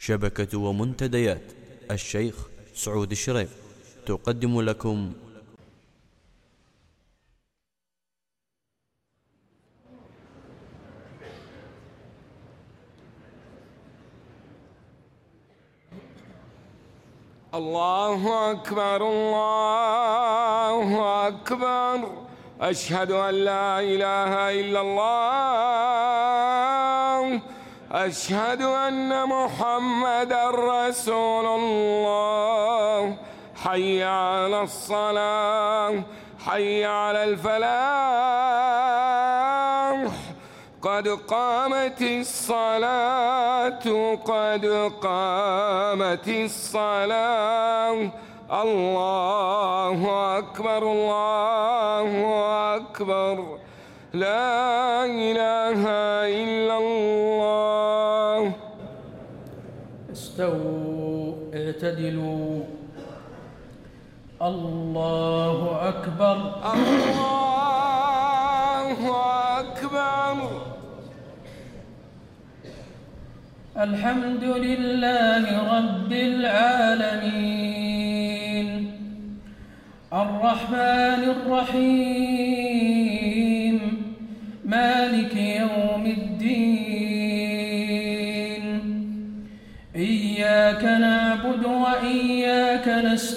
شبكة ومنتديات الشيخ سعود الشريف تقدم لكم الله أكبر الله أكبر، أشهد أن لا إله إلا الله، أشهد أن محمدًا رسول الله. حي على الصلاة، حي على الفلاح، قد قامت الصلاة، قد قامت الصلاة. الله أكبر الله أكبر، لا إله إلا الله. استووا اعتدلوا. الله أكبر الله أكبر. الحمد لله رب العالمين، الرحمن الرحيم، مالك يوم الدين. إياك نعبد وإياك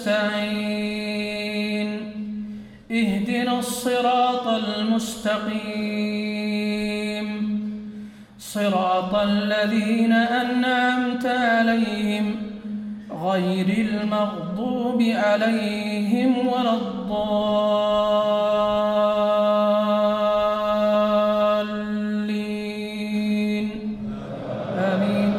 نستعين، اهدنا الصراط المستقيم، صراط الذين أنعمت عليهم غير المغضوب عليهم ولا الضالين. آمين.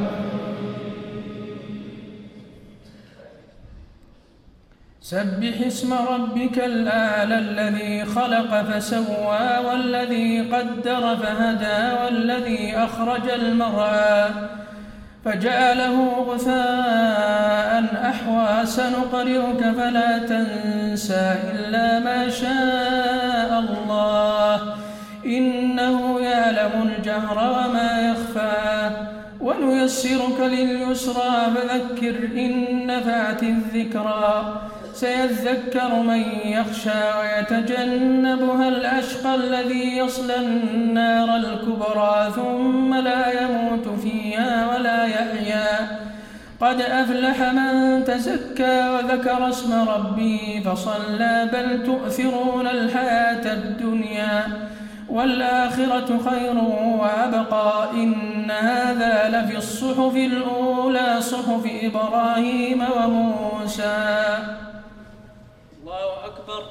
سبح اسم ربك الأعلى الذي خلق فسوى والذي قدر فهدى والذي أخرج المرعى فجعله غثاء أحوى. سنقرئك فلا تنسى إلا ما شاء الله، إنه يعلم الجهر وما يخفى. ونيسرك لليسرى فذكر إن نفعت الذكرى. سيذكر من يخشى ويتجنبها الأشقى الذي يصلى النار الكبرى ثم لا يموت فيها ولا يحيا. قد أفلح من تزكى وذكر اسم ربه فصلى. بل تؤثرون الحياة الدنيا والآخرة خير وأبقى. إن هذا لفي الصحف الأولى، صحف إبراهيم وموسى. الله أكبر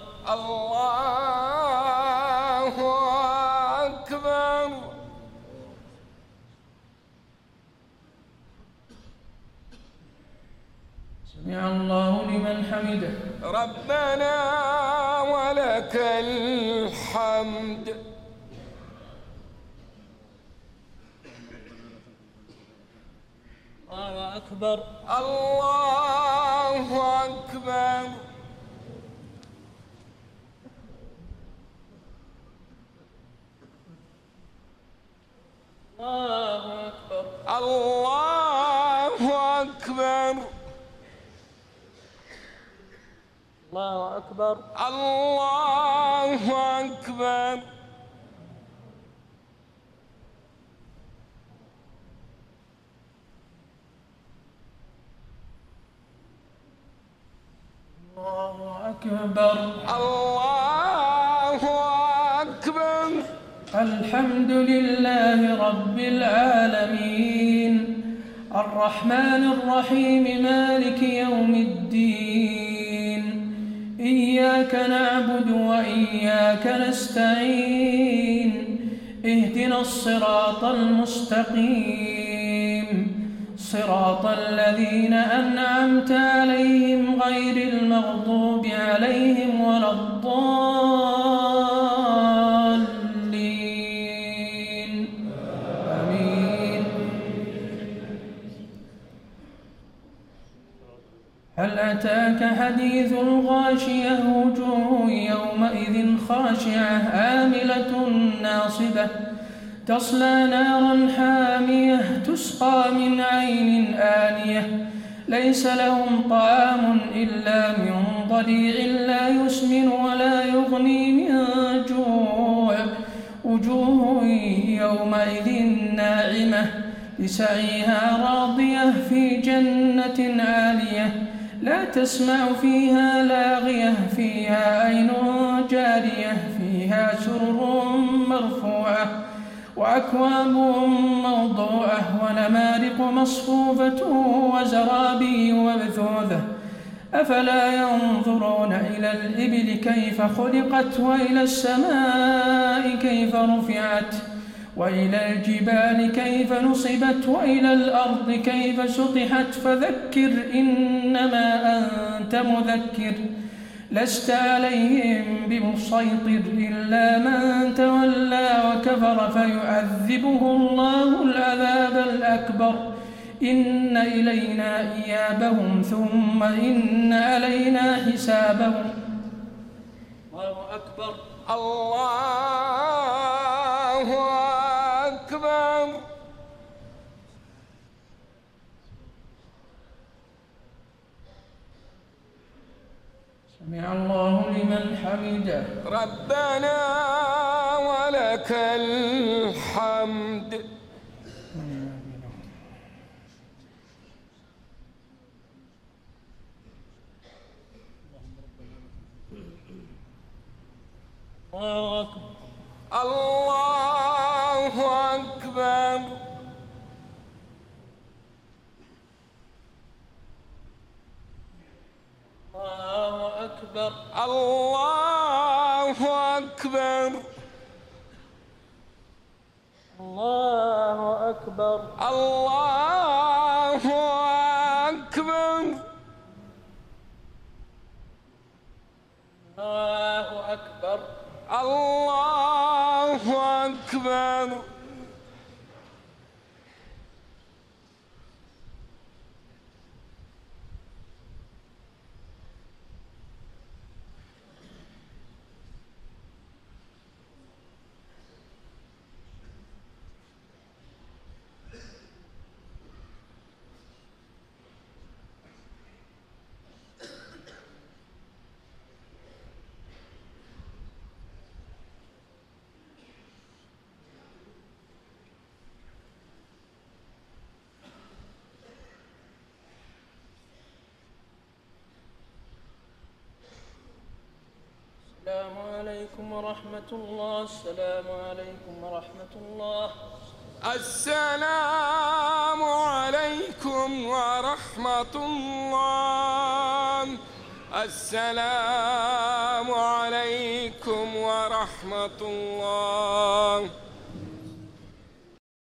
الله أكبر. سمع الله لمن حمده. ربنا ولك الحمد. الله أكبر الله أكبر. الله أكبر الله أكبر. الله أكبر الله أكبر. الله أكبر الله أكبر. الحمد لله رب العالمين، الرحمن الرحيم، مالك يوم الدين. إياك نعبد وإياك نستعين، اهدنا الصراط المستقيم، صراط الذين أنعمت عليهم غير المغضوب عليهم ولا الضالين. آمين. هل أتاك حديث الغاشية؟ وجوه يومئذ خاشعة عاملة ناصبة تصلى نارا حامية تسقى من عين آنية دانية ليس لهم طعام إلا من ضريع لا يسمن ولا يغني من جوع وجوه يومئذ ناعمة لسعيها راضية في جنة عالية لا تسمع فيها لاغية فيها عين جارية فيها سرر مرفوعة وأكواب موضوعة ونمارق مصفوفة وزرابي مبثوثة أفلا ينظرون إلى الإبل كيف خلقت وإلى السماء كيف رفعت وإلى الجبال كيف نصبت وإلى الأرض كيف سطحت فذكر إنما أنت مذكر لست عليهم بمسيطر إلا من تولى وكفر فيعذبه الله العذاب الأكبر إن إلينا إيابهم ثم إن علينا حسابهم. الله أكبر الله أكبر. سمع الله لمن حمده ربنا ولك الحمد. الله أكبر الله أكبر. الله أكبر الله أكبر. الله أكبر الله أكبر. الله أكبر الله أكبر. السلام عليكم ورحمة الله. السلام عليكم ورحمة الله. السلام عليكم ورحمة الله. السلام عليكم ورحمة الله.